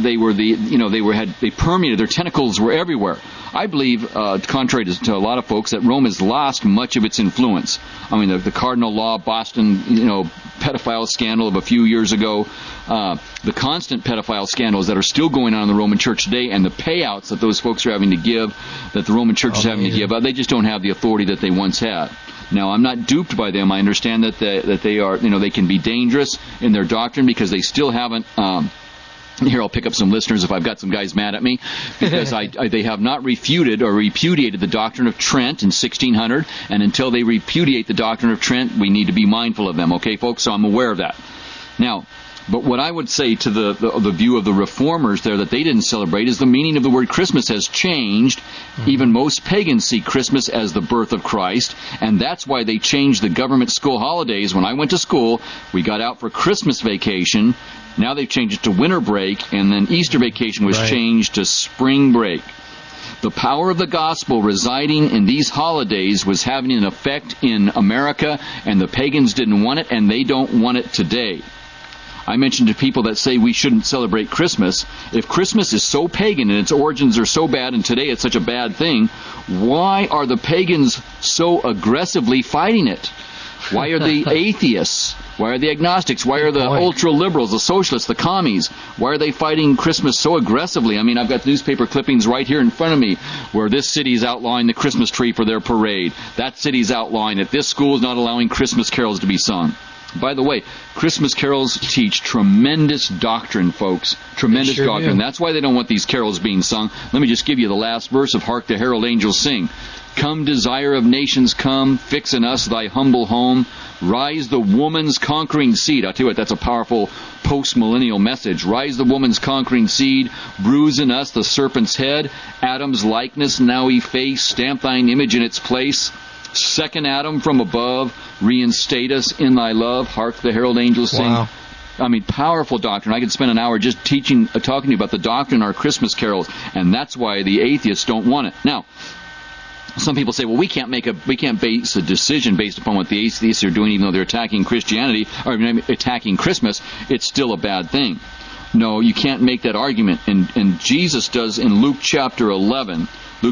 permeated, their tentacles were everywhere. I believe, contrary to a lot of folks, that Rome has lost much of its influence. I mean, the Cardinal Law, Boston, pedophile scandal of a few years ago, the constant pedophile scandals that are still going on in the Roman Church today, and the payouts that those folks are having to give, that the Roman Church is having to give, they just don't have the authority that they once had. Now, I'm not duped by them. I understand that they are, they can be dangerous in their doctrine because they still haven't. Here, I'll pick up some listeners if I've got some guys mad at me, because they have not refuted or repudiated the doctrine of Trent in 1600, and until they repudiate the doctrine of Trent, we need to be mindful of them. Okay, folks? So I'm aware of that. Now, but what I would say to the view of the reformers there that they didn't celebrate is the meaning of the word Christmas has changed. Mm-hmm. Even most pagans see Christmas as the birth of Christ, and that's why they changed the government school holidays. When I went to school, we got out for Christmas vacation. Now they've changed it to winter break, and then Easter vacation was changed to spring break. The power of the gospel residing in these holidays was having an effect in America, and the pagans didn't want it, and they don't want it today. I mentioned to people that say we shouldn't celebrate Christmas. If Christmas is so pagan and its origins are so bad and today it's such a bad thing, why are the pagans so aggressively fighting it? Why are the atheists? Why are the agnostics? Why are the ultra-liberals, the socialists, the commies? Why are they fighting Christmas so aggressively? I mean, I've got newspaper clippings right here in front of me where this city is outlawing the Christmas tree for their parade. That city's outlawing it. This school is not allowing Christmas carols to be sung. By the way, Christmas carols teach tremendous doctrine, folks. Tremendous doctrine. That's why they don't want these carols being sung. Let me just give you the last verse of Hark the Herald Angels Sing. Come, desire of nations, come, fix in us thy humble home. Rise the woman's conquering seed. I tell you what, that's a powerful post-millennial message. Rise the woman's conquering seed. Bruise in us the serpent's head. Adam's likeness now efface. Stamp thine image in its place. Second Adam from above. Reinstate us in thy love. Hark the herald angels sing. Wow. I mean, powerful doctrine. I could spend an hour just talking to you about the doctrine of our Christmas carols, and that's why the atheists don't want it. Now, some people say, well, we can't base a decision based upon what the atheists are doing, even though they're attacking Christianity or attacking Christmas. It's still a bad thing. No, you can't make that argument. And Jesus does in Luke chapter 11,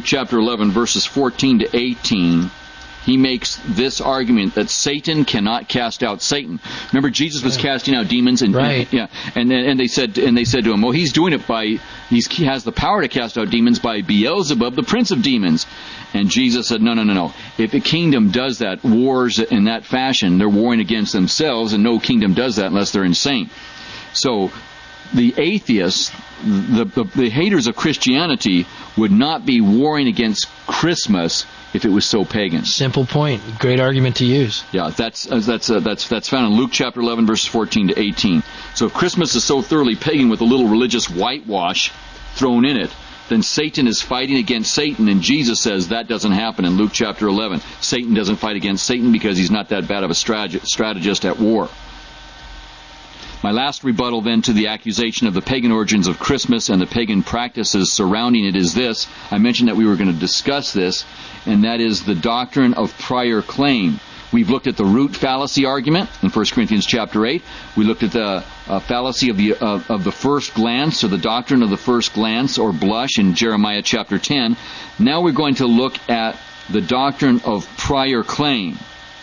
verses 14 to 18. He makes this argument that Satan cannot cast out Satan. Remember, Jesus was casting out demons, and they said to him, well, he's doing it he has the power to cast out demons by Beelzebub, the prince of demons. And Jesus said, no. If a kingdom does that, wars in that fashion, they're warring against themselves, and no kingdom does that unless they're insane. So the atheists, the haters of Christianity, would not be warring against Christmas if it was so pagan. Simple point. Great argument to use. Yeah, that's found in Luke chapter 11, verses 14 to 18. So if Christmas is so thoroughly pagan with a little religious whitewash thrown in it, then Satan is fighting against Satan, and Jesus says that doesn't happen in Luke chapter 11. Satan doesn't fight against Satan because he's not that bad of a strategist at war. My last rebuttal then to the accusation of the pagan origins of Christmas and the pagan practices surrounding it is this. I mentioned that we were going to discuss this, and that is the doctrine of prior claim. We've looked at the root fallacy argument in 1 Corinthians chapter 8. We looked at the fallacy of the first glance, or the doctrine of the first glance or blush in Jeremiah chapter 10. Now we're going to look at the doctrine of prior claim.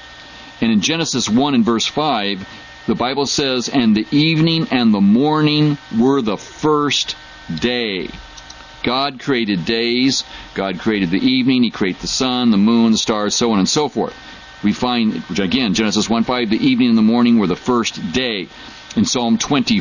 And in Genesis 1 and verse 5, the Bible says, "And the evening and the morning were the first day." God created days. God created the evening. He created the sun, the moon, the stars, so on and so forth. We find, which again, Genesis 1:5, the evening and the morning were the first day. In Psalm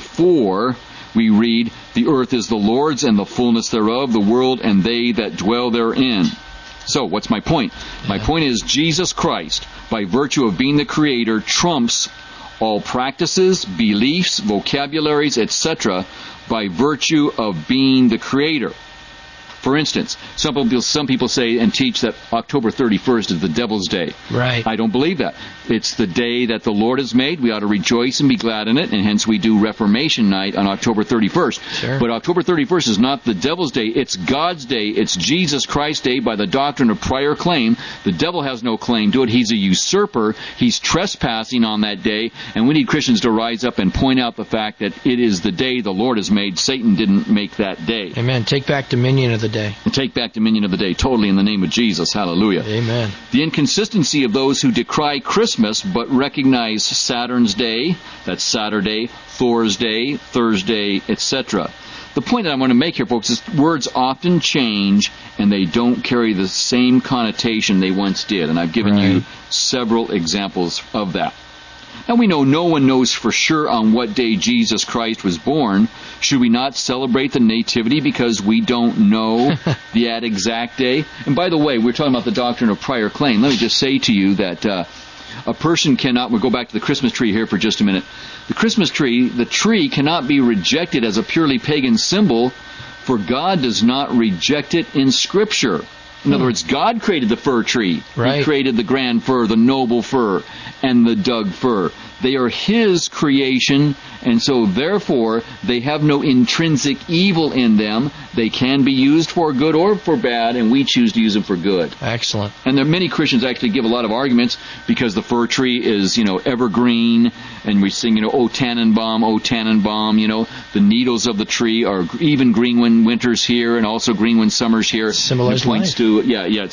24, we read, "The earth is the Lord's and the fullness thereof, the world and they that dwell therein." So, what's my point? My point is Jesus Christ, by virtue of being the Creator, trumps all practices, beliefs, vocabularies, etc., by virtue of being the Creator. For instance, some people say and teach that October 31st is the Devil's Day. Right. I don't believe that. It's the day that the Lord has made. We ought to rejoice and be glad in it, and hence we do Reformation Night on October 31st. Sure. But October 31st is not the Devil's Day. It's God's Day. It's Jesus Christ's Day by the doctrine of prior claim. The devil has no claim to it. He's a usurper. He's trespassing on that day, and we need Christians to rise up and point out the fact that it is the day the Lord has made. Satan didn't make that day. Amen. Take back dominion of the day. And take back dominion of the day, totally in the name of Jesus. Hallelujah. Amen. The inconsistency of those who decry Christmas but recognize Saturn's day, that's Saturday, Thor's day, Thursday, etc. The point that I want to make here, folks, is words often change and they don't carry the same connotation they once did. And I've given you several examples of that. And we know no one knows for sure on what day Jesus Christ was born. Should we not celebrate the nativity because we don't know the exact day? And by the way, we're talking about the doctrine of prior claim. Let me just say to you that a person cannot, we'll go back to the Christmas tree here for just a minute. The Christmas tree, the tree cannot be rejected as a purely pagan symbol, for God does not reject it in Scripture. In other words, God created the fir tree. Right. He created the grand fir, the noble fir, and the Doug fir. They are His creation, and so therefore they have no intrinsic evil in them. They can be used for good or for bad, and we choose to use them for good. Excellent. And there are many Christians actually give a lot of arguments because the fir tree is, evergreen, and we sing, O Tannenbaum, O Tannenbaum, the needles of the tree are even green when winter's here and also green when summer's here. Symbolizes it points to,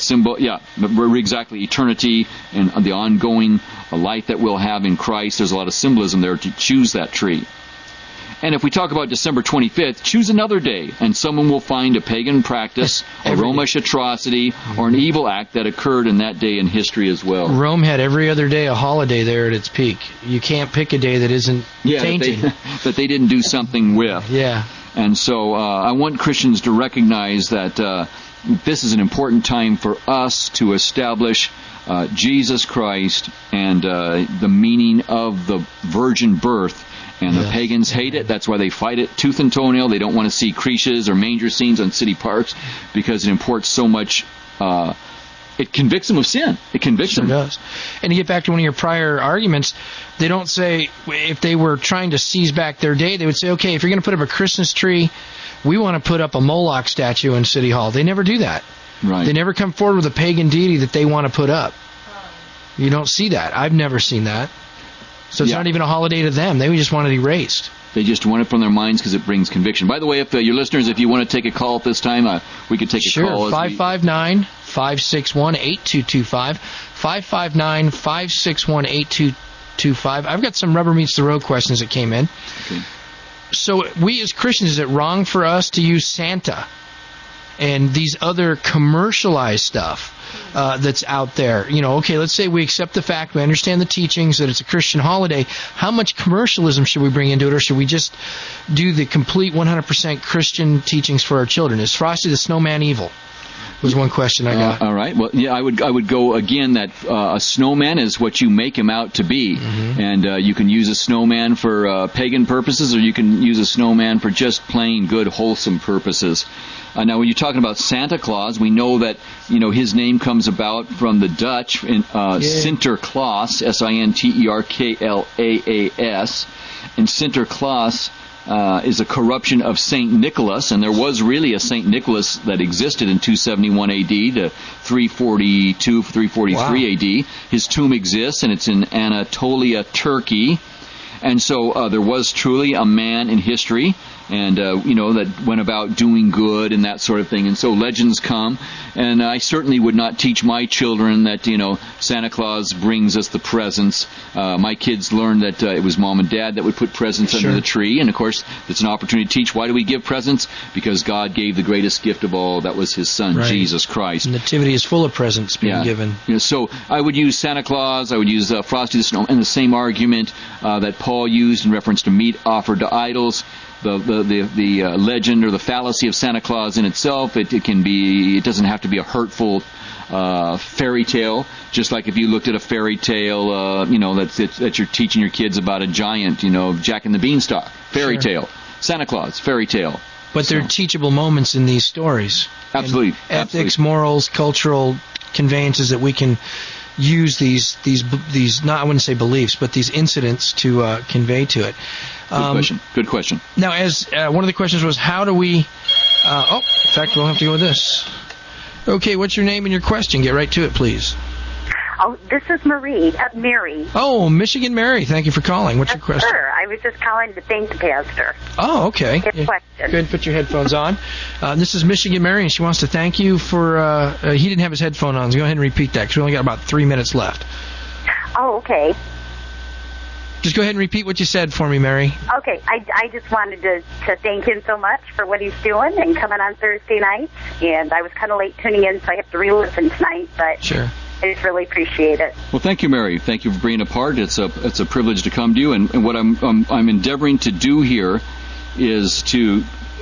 exactly, eternity and the ongoing life that we'll have in Christ. There's a lot of symbolism there to choose that tree. And if we talk about December 25th, choose another day, and someone will find a pagan practice, a Romish atrocity, or an evil act that occurred in that day in history as well. Rome had every other day a holiday there at its peak. You can't pick a day that isn't tainted. That they didn't do something with. Yeah. And so I want Christians to recognize that this is an important time for us to establish Jesus Christ and the meaning of the virgin birth. And the pagans hate it. That's why they fight it tooth and toenail. They don't want to see creches or manger scenes on city parks because it imports so much. It convicts them of sin. It convicts them. It does. And to get back to one of your prior arguments, they don't say, if they were trying to seize back their day, they would say, okay, if you're going to put up a Christmas tree, we want to put up a Moloch statue in City Hall. They never do that. Right. They never come forward with a pagan deity that they want to put up. You don't see that. I've never seen that. So it's not even a holiday to them. They just want it erased. They just want it from their minds because it brings conviction. By the way, if your listeners, if you want to take a call at this time, we could take a call. Sure, 559-561-8225. 559-561-8225. I've got some rubber meets the road questions that came in. Okay. So we as Christians, is it wrong for us to use Santa and these other commercialized stuff that's out there? Okay, let's say we accept the fact, we understand the teachings, that it's a Christian holiday. How much commercialism should we bring into it, or should we just do the complete 100% Christian teachings for our children? Is Frosty the Snowman evil? was one question I got. All right. Well, yeah, I would go again that a snowman is what you make him out to be, and you can use a snowman for pagan purposes, or you can use a snowman for just plain good, wholesome purposes. Now, when you're talking about Santa Claus, we know that his name comes about from the Dutch in Sinterklaas, Sinterklaas, and Sinterklaas is a corruption of Saint Nicholas, and there was really a Saint Nicholas that existed in 271 AD to 342, 343 AD. His tomb exists, and it's in Anatolia, Turkey. And so there was truly a man in history, and that went about doing good and that sort of thing. And so legends come, and I certainly would not teach my children that Santa Claus brings us the presents. My kids learned that it was mom and dad that would put presents under the tree, and of course it's an opportunity to teach. Why do we give presents? Because God gave the greatest gift of all. That was His Son, Jesus Christ. Nativity is full of presents being given. So I would use Santa Claus. I would use Frosty the Snowman, and the same argument that Paul used in reference to meat offered to idols. The legend or the fallacy of Santa Claus in itself, it doesn't have to be a hurtful fairy tale. Just like if you looked at a fairy tale, that you're teaching your kids about a giant, Jack and the Beanstalk, fairy tale. Santa Claus, fairy tale. But there are teachable moments in these stories. Absolutely. Ethics, morals, cultural conveyances that we can use these not, I wouldn't say beliefs, but these incidents to convey to it. Good question. Now, as one of the questions was, how do we... in fact, we'll have to go with this. Okay, what's your name and your question? Get right to it, please. Oh, this is Mary. Oh, Michigan Mary. Thank you for calling. What's your question? Sure. I was just calling to thank the pastor. Oh, okay. Good question. Good. Put your headphones on. This is Michigan Mary, and she wants to thank you for... he didn't have his headphone on, so go ahead and repeat that, because we only got about 3 minutes left. Oh, okay. Just go ahead and repeat what you said for me, Mary. Okay. I just wanted to thank him so much for what he's doing and coming on Thursday nights. And I was kind of late tuning in, so I have to re-listen tonight. But sure. I just really appreciate it. Well, thank you, Mary. Thank you for being a part. It's a privilege to come to you. And what I'm endeavoring to do here is to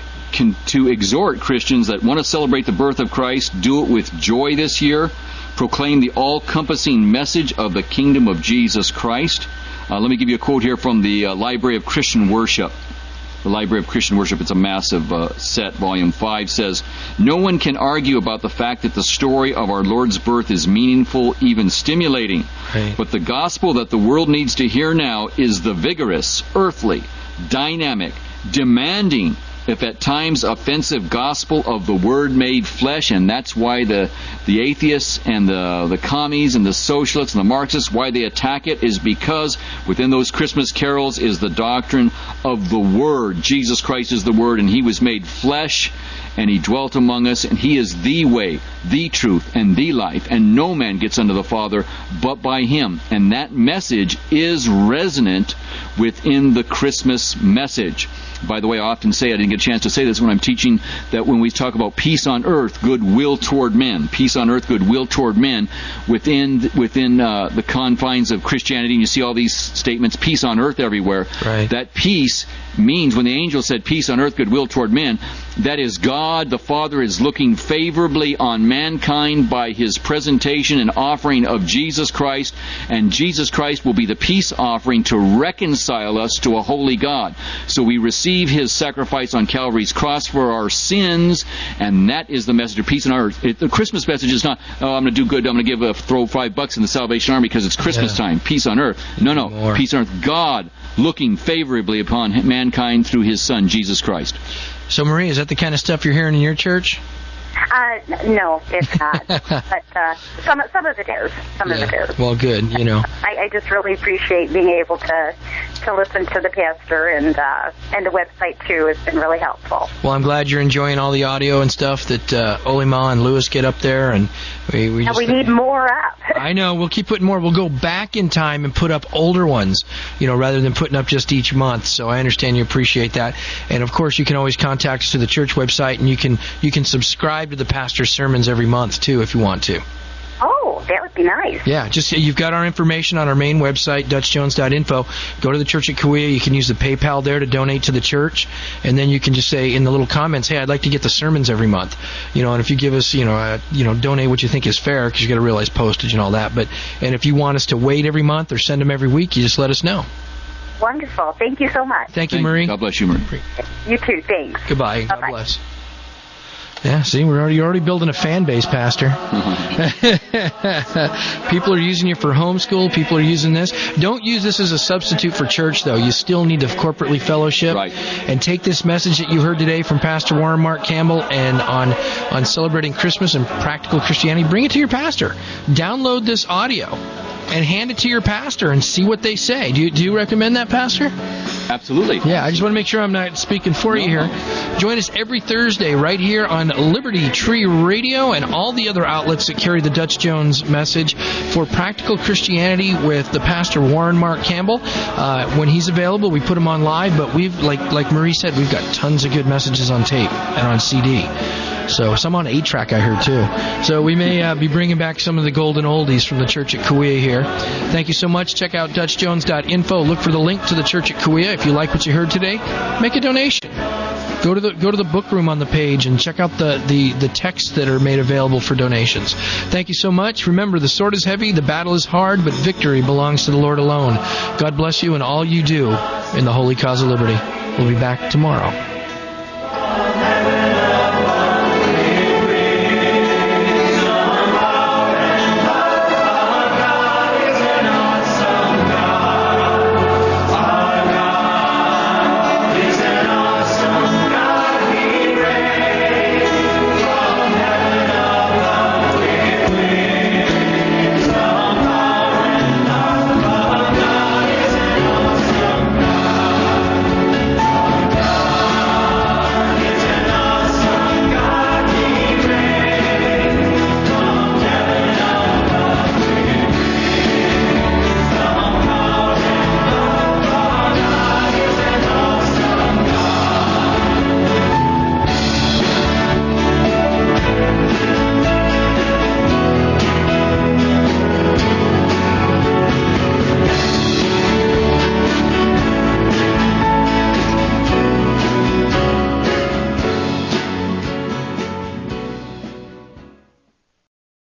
exhort Christians that want to celebrate the birth of Christ, do it with joy this year. Proclaim the all-compassing message of the kingdom of Jesus Christ. Let me give you a quote here from the Library of Christian Worship. The Library of Christian Worship, it's a massive set, Volume 5, says, "No one can argue about the fact that the story of our Lord's birth is meaningful, even stimulating. Right. But the gospel that the world needs to hear now is the vigorous, earthly, dynamic, demanding, if at times offensive gospel of the Word made flesh." And that's why the atheists and the commies and the socialists and the Marxists, why they attack it, is because within those Christmas carols is the doctrine of the Word. Jesus Christ is the Word, and He was made flesh, and He dwelt among us, and He is the way, the truth, and the life, and no man gets unto the Father but by Him. And that message is resonant within the Christmas message. By the way, I often say, I didn't get a chance to say this when I'm teaching, that when we talk about peace on earth, goodwill toward men, peace on earth, goodwill toward men, within the confines of Christianity, and you see all these statements, peace on earth everywhere. Right. That peace means, when the angel said peace on earth, goodwill toward men, that is God the Father is looking favorably on mankind by His presentation and offering of Jesus Christ, and Jesus Christ will be the peace offering to reconcile us to a holy God. So we receive His sacrifice on Calvary's cross for our sins, and that is the message of peace on earth. The Christmas message is not, I'm going to do good, I'm going to throw $5 in the Salvation Army because it's Christmas time. Peace on earth. No. Peace on earth. God looking favorably upon mankind through His Son, Jesus Christ. So, Marie, is that the kind of stuff you're hearing in your church? No, it's not. But some of it is. Some of it is. Well, good. I just really appreciate being able to listen to the pastor, and the website too has been really helpful. Well, I'm glad you're enjoying all the audio and stuff that Olima and Lewis get up there, and we need more up. I know. We'll keep putting more. We'll go back in time and put up older ones, rather than putting up just each month. So I understand you appreciate that, and of course you can always contact us through the church website, and you can subscribe to the pastor's sermons every month too if you want to. Oh, that would be nice. Yeah, just you've got our information on our main website, dutchjones.info. Go to the Church at Kauai. You can use the PayPal there to donate to the church, and then you can just say in the little comments, "Hey, I'd like to get the sermons every month." And if you give us, donate what you think is fair, because you got to realize postage and all that. And if you want us to wait every month or send them every week, you just let us know. Wonderful. Thank you so much. Thank you, Marie. God bless you, Marie. You too. Thanks. Goodbye. Bye-bye. God bless. Yeah, see, you're already building a fan base, Pastor. People are using you for homeschool. People are using this. Don't use this as a substitute for church, though. You still need to corporately fellowship. Right. And take this message that you heard today from Pastor Warren Mark Campbell and on celebrating Christmas and practical Christianity. Bring it to your pastor. Download this audio and hand it to your pastor and see what they say. Do you recommend that, Pastor? Absolutely. Yeah, I just want to make sure I'm not speaking for you here. Join us every Thursday right here on Liberty Tree Radio and all the other outlets that carry the Dutch Jones message for Practical Christianity with the Pastor Warren Mark Campbell. When he's available, we put him on live, but we've, like Marie said, we've got tons of good messages on tape and on CD. So some on 8-track I heard too. So we may be bringing back some of the golden oldies from the Church at Kauai here. Thank you so much. Check out DutchJones.info. Look for the link to the Church at Kauai. If you like what you heard today, make a donation. Go to the book room on the page and check out the texts that are made available for donations. Thank you so much. Remember, the sword is heavy, the battle is hard, but victory belongs to the Lord alone. God bless you and all you do in the holy cause of liberty. We'll be back tomorrow.